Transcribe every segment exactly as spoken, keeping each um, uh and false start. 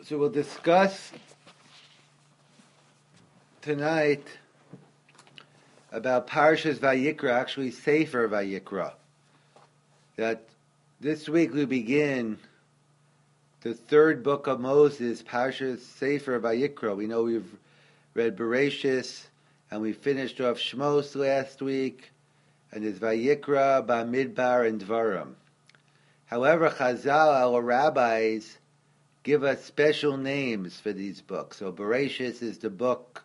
So we'll discuss tonight about Parshas Vayikra, actually Sefer Vayikra. That this week we begin the third book of Moses, Parshas Sefer Vayikra. We know we've read Bereshis and we finished off Shmos last week, and it's Vayikra, Bamidbar, and Dvarim. However, Chazal, our rabbis, give us special names for these books. So Bereshis is the book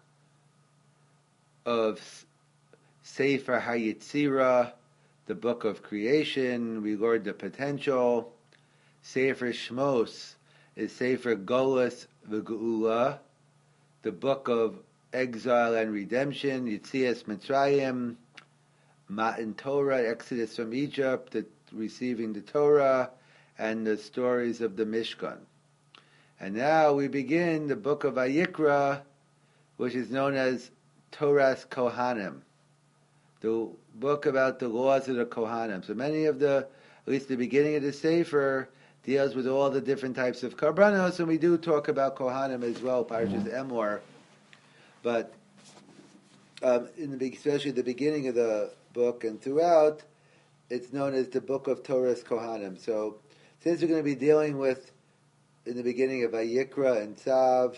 of Sefer HaYetzirah, the book of creation. We learned the potential. Sefer Shmos is Sefer Golus V'Geula, the book of exile and redemption. Yetzias Mitzrayim, Matan Torah, Exodus from Egypt, the receiving the Torah, and the stories of the Mishkan. And now we begin the book of Vayikra, which is known as Toras Kohanim, the book about the laws of the Kohanim. So many of the, at least the beginning of the Sefer, deals with all the different types of karbanos, and we do talk about Kohanim as well, Parshas Emor. But um, in the especially the beginning of the book and throughout, it's known as the book of Toras Kohanim. So since we're going to be dealing with, in the beginning of Vayikra and Tzav,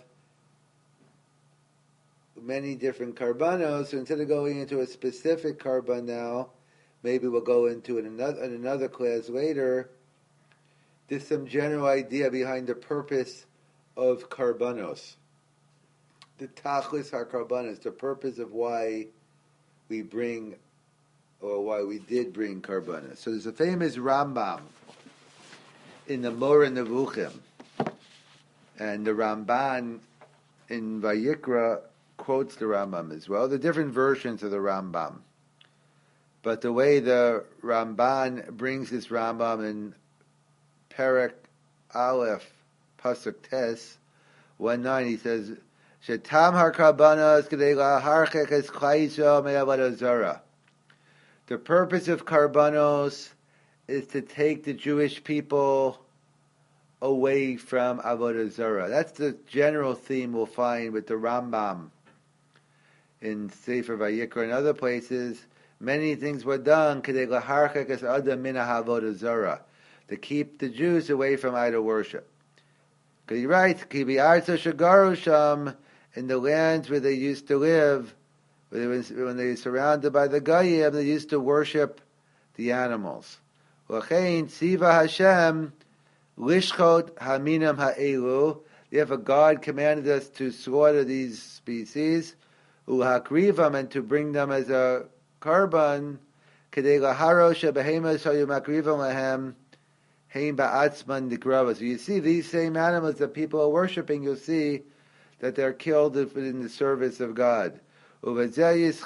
many different karbanos, so instead of going into a specific karban now, maybe we'll go into in another, in another class later, there's some general idea behind the purpose of karbanos. The tachlis ha-karbanos, the purpose of why we bring, or why we did bring karbanos. So there's a famous Rambam in the Moreh Nevuchim, and the Ramban in Vayikra quotes the Rambam as well. The different versions of the Rambam. But the way the Ramban brings this Rambam in Perek Aleph, Pasuk Tes, one nine, he says, Shetam har-karbanos k'dei laharchek es Klal Yisrael me'avodah zarah. The purpose of karbanos is to take the Jewish people away from avodah zarah. That's the general theme we'll find with the Rambam in Sefer Vayikra and other places. Many things were done k'dei laharchek es adam min ha'avodah zarah, to keep the Jews away from idol worship. Because he writes, Ki bi'artza shagaru sham, in the lands where they used to live, when they, was, when they were surrounded by the Goyim, they used to worship the animals. L'chein tziva Hashem lishchot haminam ha'elu. Therefore God commanded us to slaughter these species, u'hakrivam, and to bring them as a karban, k'dei laharo shebehemas hayu makrivam lahem heim ba'atzman nikrava. So you see these same animals that people are worshipping, you'll see that they're killed in the service of God. And this,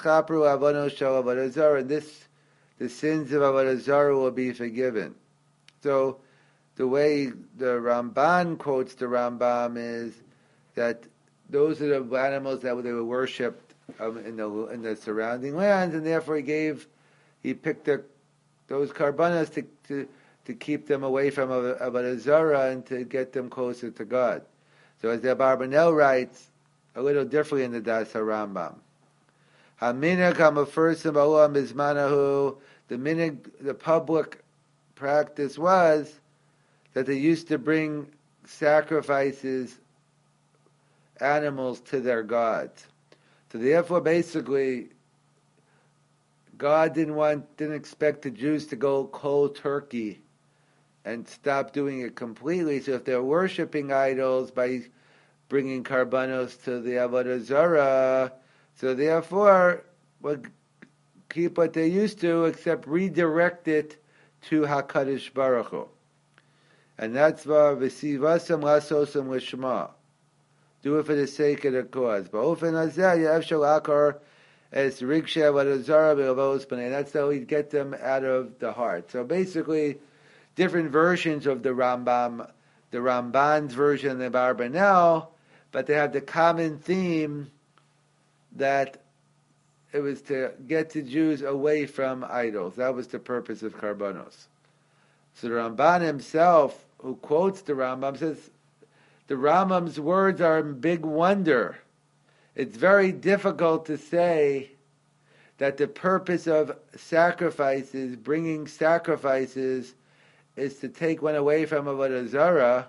the sins of Avodah Zarah will be forgiven. So the way the Ramban quotes the Rambam is that those are the animals that they were worshipped um, in the in the surrounding lands, and therefore he gave, he picked the, those karbanas to, to to keep them away from Avodah Zarah and to get them closer to God. So as the Abarbanel writes, a little differently in the Das HaRambam, Haminag ha'mafersim ba'olam bizmanahu, the minig, the public practice was that they used to bring sacrifices, animals to their gods. So therefore, basically, God didn't want, didn't expect the Jews to go cold turkey and stop doing it completely. So if they're worshiping idols by bringing karbanos to the Avodah Zarah, so therefore, we'll keep what they used to, except redirect it to HaKadosh Baruch Hu. And that's why v'sivasam lasosam l'shma. Do it for the sake of the cause. Ba'ofen hazeh ye'ef shel akar es rigshe Avodah Zarah b'avos b'nei. That's how we get them out of the heart. So basically, different versions of the Rambam, the Ramban's version and the Abarbanel, but they have the common theme that it was to get the Jews away from idols. That was the purpose of karbanos. So the Ramban himself, who quotes the Rambam, says the Rambam's words are a big wonder. It's very difficult to say that the purpose of sacrifices, bringing sacrifices, is to take one away from Avodah Zarah.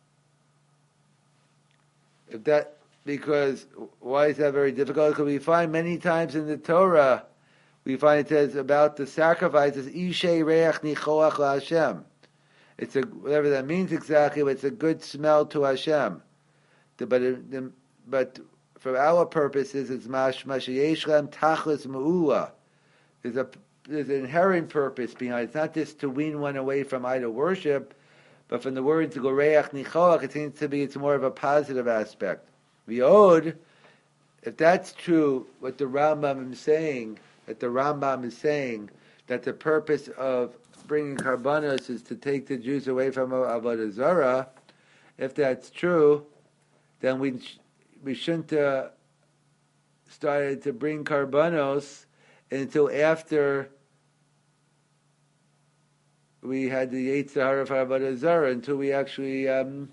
If that, because why is that very difficult? Because we find many times in the Torah, we find it says about the sacrifices, Ishei Reach Nichoach LaHashem. It's a, whatever that means exactly, but it's a good smell to Hashem. The, but it, the, but for our purposes, it's mash mashiyeshlem tachlis meula. There's a there's an inherent purpose behind it. It's not just to wean one away from idol worship, but from the words goreach nichoach, it seems to be it's more of a positive aspect. V'od, if that's true, what the Rambam is saying, that the Rambam is saying that the purpose of bringing karbanos is to take the Jews away from Avodah Zarah, if that's true, then we we shouldn't uh, started to bring karbanos until after we had the Yetzer Hara for Avodah Zarah, until we actually um,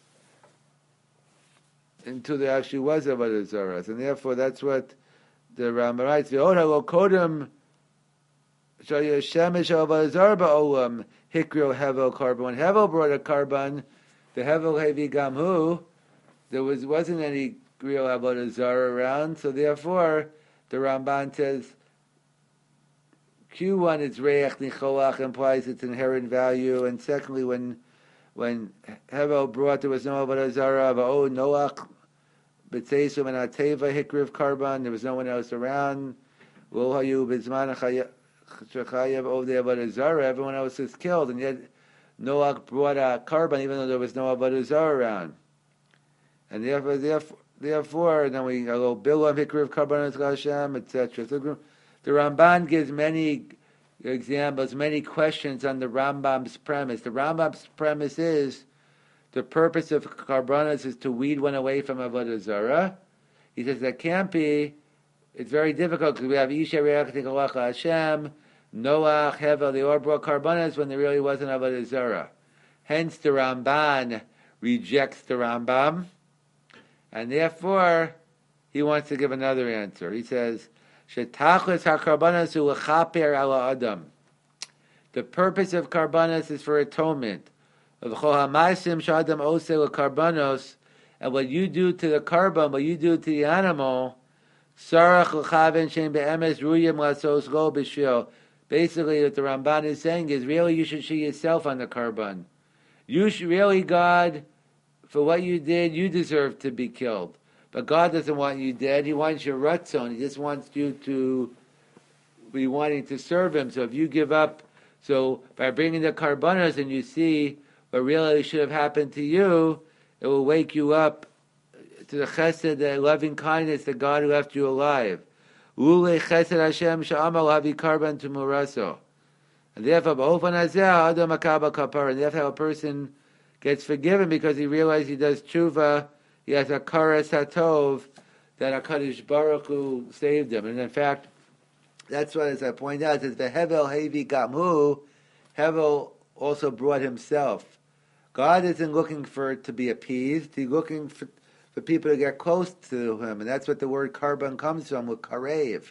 until there actually was Avodah Zarah, and therefore that's what the Rambam writes. V'od halo kodem shaya shemesh Avodah Zarah ba'olam hikrio hevel karban. When Hevel brought a karban, the Hevel hevi gamhu, there was wasn't any real Avodah Zarah around, so therefore the Ramban says Q one is reich nichoach, implies its inherent value, and secondly, when when Hevel brought, there was no Avodah Zarah, oh Noach b'tzeisum and ateva hikriv karban, there was no one else around. Lo hayu b'zman chayav of the Avodah Zarah, everyone else is killed, and yet Noach brought a karban even though there was no Avodah Zarah around, and therefore, therefore, therefore, then we go bilam hikriv karbanos Hashem, et cetera. So the Ramban gives many examples, many questions on the Rambam's premise. The Rambam's premise is the purpose of karbanos is to weed one away from Avodah Zarah. He says that can't be. It's very difficult because we have Isha Reach Nichoach Hashem, Noach, Hevel. They all brought karbanos when there really wasn't Avodah Zarah. Hence, the Ramban rejects the Rambam, and therefore he wants to give another answer. He says, "Shetachlis hakarbanos hu lechaper ala adam." The purpose of karbanos is for atonement. Of chol hamaisim shadam oseh lekarbanos, and what you do to the karban, what you do to the animal, sarach lechaven shem beemes ruyim lasos lo b'shil. Basically, what the Ramban is saying is, really, you should see yourself on the karban. You should really, God, for what you did, you deserve to be killed. But God doesn't want you dead. He wants your ratzon. He just wants you to be wanting to serve Him. So if you give up, so by bringing the karbanos and you see what really should have happened to you, it will wake you up to the chesed, the loving kindness, the God who left you alive. Ule chesed Hashem sha'amal havi karban to muraso. And therefore, ba'ofan hazeh adam akaba kapara. And therefore, a person gets forgiven because he realizes he does tshuva. He has a karas hatov that HaKadosh Baruch Hu saved him. And in fact, that's what, as I point out, it says, the Hevel Hevi Gamhu, Hevel also brought himself. God isn't looking for it to be appeased. He's looking for, for people to get close to Him. And that's what the word karban comes from, with karev,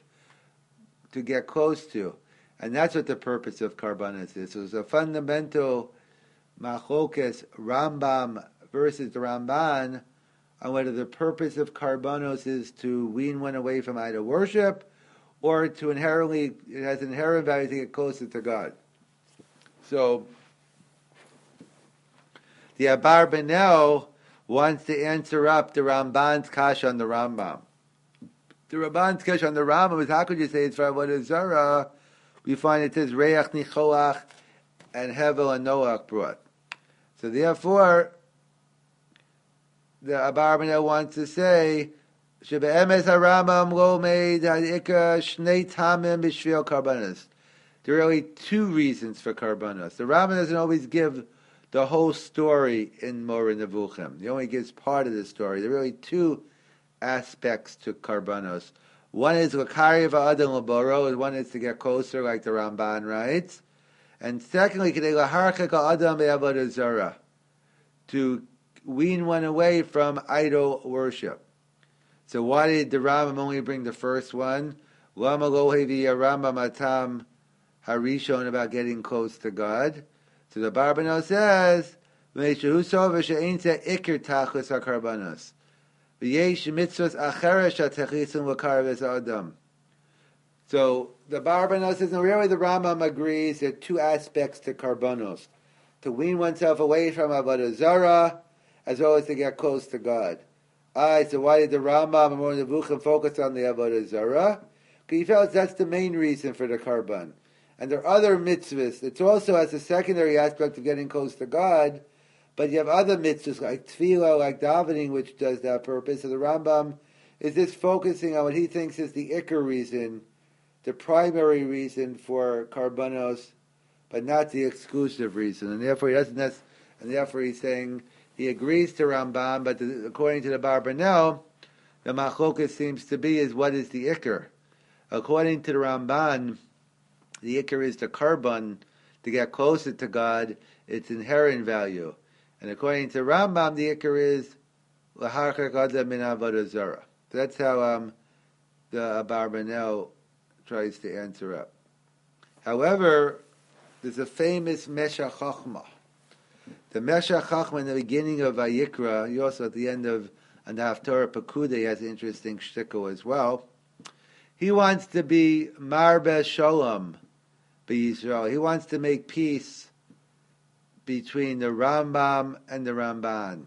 to get close to. And that's what the purpose of karbanos is. So it's a fundamental machokes Rambam versus the Ramban, on whether the purpose of karbanos is to wean one away from idol worship, or to inherently, it has inherent value to get closer to God. So, the Abar Benel wants to answer up the Ramban's kasha on the Rambam. The Ramban's kasha on the Rambam is, how could you say it's for Avodah Zarah? We find it says, Reach Nichoach and Hevel and Noach brought. So therefore, the Abar Benel wants to say, "Shebe'emes haRambam lo made ha'ikar shnei tamim b'shvil karbanos." There are really two reasons for karbanos. The Rambam doesn't always give the whole story in Moreh Nevuchim. He only gives part of the story. There are really two aspects to karbanos. One is l'kari v'adam l'boro, and one is to get closer, like the Ramban writes. And secondly, k'dei laharchik ha'adam be'avodah zarah, to wean one away from idol worship. So why did the Rambam only bring the first one? Lama lo hevi Rambam atam harishon, about getting close to God. So the Barbanel says, "Meishahu sov she'ein ze ikir tachlis hakarbanos, v'yesh mitzvos acheres shatechisim l'karves adam." So the Barbanel says, no, really the Rambam agrees there are two aspects to karbanos: to wean oneself away from avodah zarah, as well as to get close to God. Alright, so why did the Rambam and more Nevuchim focus on the avodah zarah? Because he felt that's the main reason for the karban. And there are other mitzvahs. It's also as a secondary aspect of getting close to God, but you have other mitzvahs like tefillah, like davening, which does that purpose. So the Rambam is just focusing on what he thinks is the ikar reason, the primary reason for karbanos, but not the exclusive reason. And therefore he doesn't. And therefore he's saying he agrees to Rambam, but the, according to the Barbanel, the machlokas seems to be is what is the ikar. According to the Ramban, the ikar is the karban to get closer to God, its inherent value. And according to Rambam, the ikar is l'harchak adam min avodah zarah. That's how um, the Barbanel tries to answer up. However, there's a famous Meshach Chochmah. The Meshach Chochmah in the beginning of Vayikra, he also at the end of and the Haftarah Pekudah has an interesting shtickle as well. He wants to be Marbe Shalom b'Yisrael. He wants to make peace between the Rambam and the Ramban.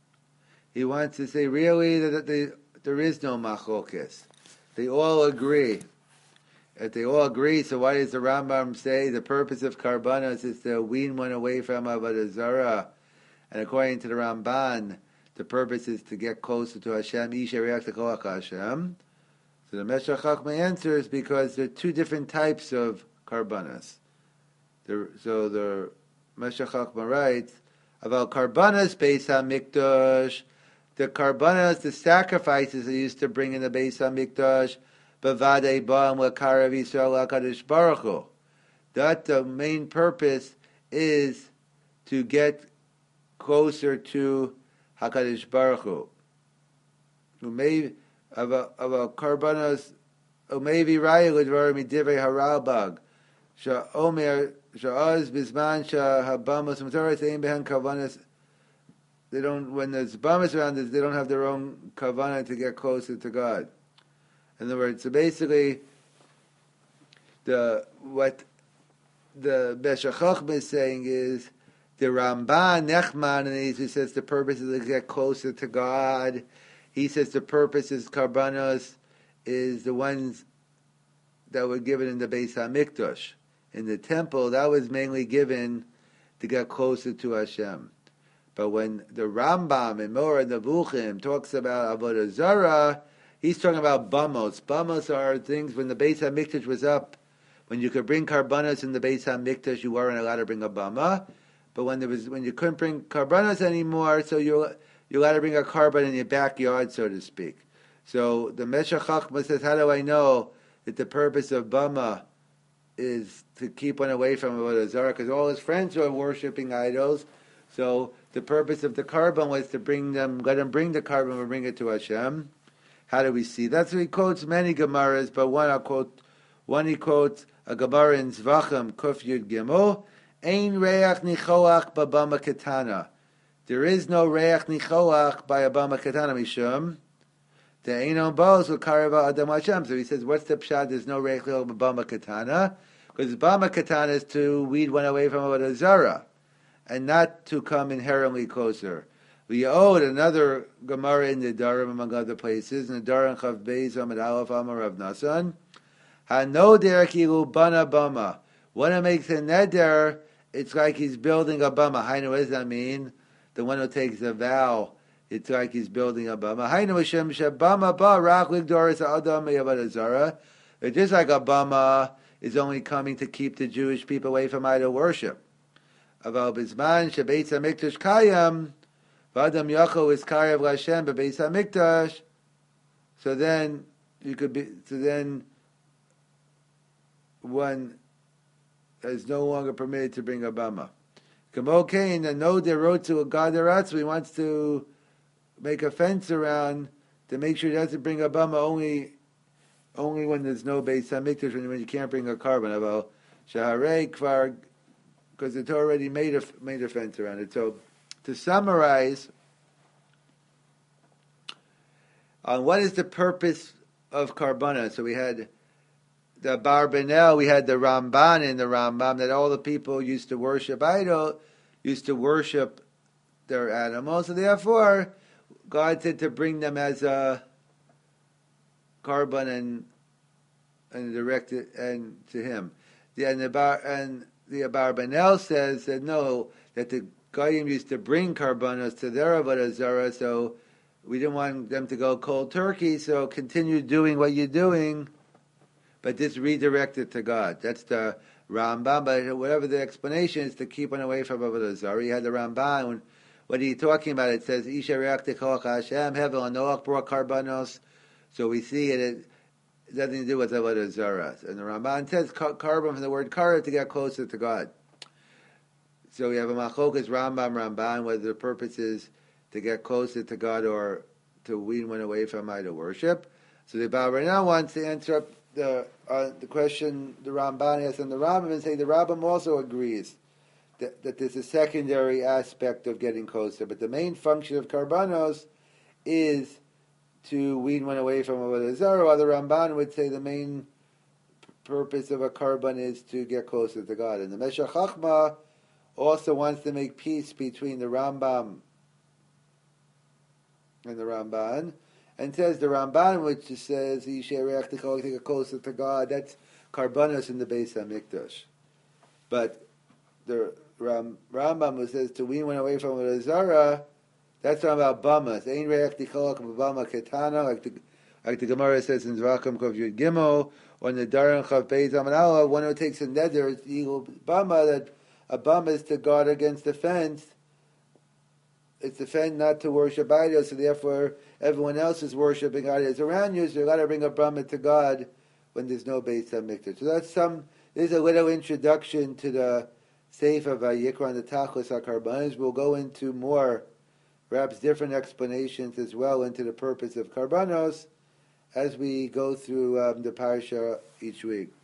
He wants to say really that they, there is no machlokes. They all agree. If they all agree, so why does the Rambam say the purpose of karbanos is to wean one away from avodah zarah? And according to the Ramban, the purpose is to get closer to Hashem. Hashem. So the Meshach Chochmah answers because there are two different types of karbanos. The, so the Meshach Chochmah writes about karbanos Beis HaMikdash. The karbanos, the sacrifices they used to bring in the Beis HaMikdash, b'vadei ba'am l'karav Yisrael HaKadosh Baruch Hu. That the main purpose is to get closer to HaKadosh Baruch Hu. Maybe of a of a karbanos, maybe raya l'dvar midivrei haralbag. Sha'omer sha'az bizman sha'habamos mutaris ein behen karbanos. They don't, when there's bamas around us, they don't have their own kavanah to get closer to God. In other words, so basically, the what the Meshach Chochmah is saying is the Ramban Nechman, and he says the purpose is to get closer to God. He says the purpose is karbanos is the ones that were given in the Beis HaMikdash. In the temple, that was mainly given to get closer to Hashem. But when the Rambam in Moreh Nevuchim talks about avodah zarah, he's talking about bamos. Bamos are things when the Beis HaMikdash was up, when you could bring karbanos in the Beis HaMikdash, you weren't allowed to bring a bama. But when there was when you couldn't bring karbanos anymore, so you're you're allowed to bring a karban in your backyard, so to speak. So the Meshach Chochmah says, how do I know that the purpose of bama is to keep one away from avodah zarah? Because all his friends were worshiping idols. So the purpose of the karban was to bring them, let them bring the karban and bring it to Hashem. How do we see? That's what he quotes many Gemaras, but one I'll quote. One he quotes a Gemara in Zvachim Kuf Yud Gimel. Ein reach nichoach babama ketana. There is no reach nichoach by a bama ketana mishum. The einon bos will karava adam Hashem. So he says, what's the pshat? There's no reach nichoach babama ketana because bama ketana is to weed one away from avodah zarah and not to come inherently closer. We owed another Gemara in the Darim among other places in the Darim Chav Beis Amid Aleph Amar Rav Nasan. Hano derekilu bana bama. When it makes a neder, it's like he's building a bama. Hainu, what does that mean? The one who takes a vow, it's like he's building a bama. Hainu Hashem shebama ba rach ligdoris adam avodah zarah. It's just like a bama is only coming to keep the Jewish people away from idol worship. Aval bizman shebeitz hamikdash kayam v'adam yacho is karev l'Hashem bebeitz hamikdash. So then you could be. So then one is no longer permitted to bring a bama. Kamo Cain, and no, they wrote to a God He wants to make a fence around to make sure he doesn't bring a bama only only when there's no Beis Hamikdash, when you can't bring a carbon about Shaharei Kvar, because it's already made a made a fence around it. So to summarize, on what is the purpose of Karbana? So we had the Barbanel, we had the Ramban and the Rambam, that all the people used to worship idol, used to worship their animals, so therefore God said to bring them as a carbon and and direct it and to Him. The, and the Bar and the Barbanel says that no, that the Goyim used to bring carbonos to their Avodah Zarah, so we didn't want them to go cold turkey, so continue doing what you're doing, but just redirect it to God. That's the Rambam, but whatever the explanation is, to keep one away from Avodah Zarah. You had the Ramban, what are you talking about? It says, Isha re'ach tekoach Hashem, Hevel and Noach brought carbonos, so we see it, it has nothing to do with Avodah Zarah. And the Ramban says, carbon from the word kara, to get closer to God. So we have a machokas Rambam, Ramban, whether the purpose is to get closer to God or to wean one away from idol worship. So the Baal right now wants to answer up the uh, the question the Ramban has on the Rambam and say the Rambam also agrees that, that there's a secondary aspect of getting closer, but the main function of karbanos is to wean one away from Avodah Zarah, while the Ramban would say the main purpose of a karban is to get closer to God. And the Meshech Chochmah also wants to make peace between the Rambam and the Ramban, and says the Ramban, which says Yishereach to get closer to God, that's karbanos in the Beis Hamikdash. But the Ram, Rambam, who says to wean one away from Avodah Zarah, that's talking about bamas. Ein re'ach ticholak b'bama ketana, like the like the Gemara says in Zvachim Kov Yud Gimel, or in the Daran Chav Beis Amanala, one who takes a neder, it's eagle bama, that a bama is to guard against the fence. It's the fence not to worship idols, so therefore everyone else is worshiping idols around you, so you got to bring a bama to God when there's no Beis Hamikdash. So that's some. There's a little introduction to the Sefer Vayikra and the Tachlis HaKarbanos. We'll go into more, perhaps different explanations as well into the purpose of Karbanos as we go through um, the Parsha each week.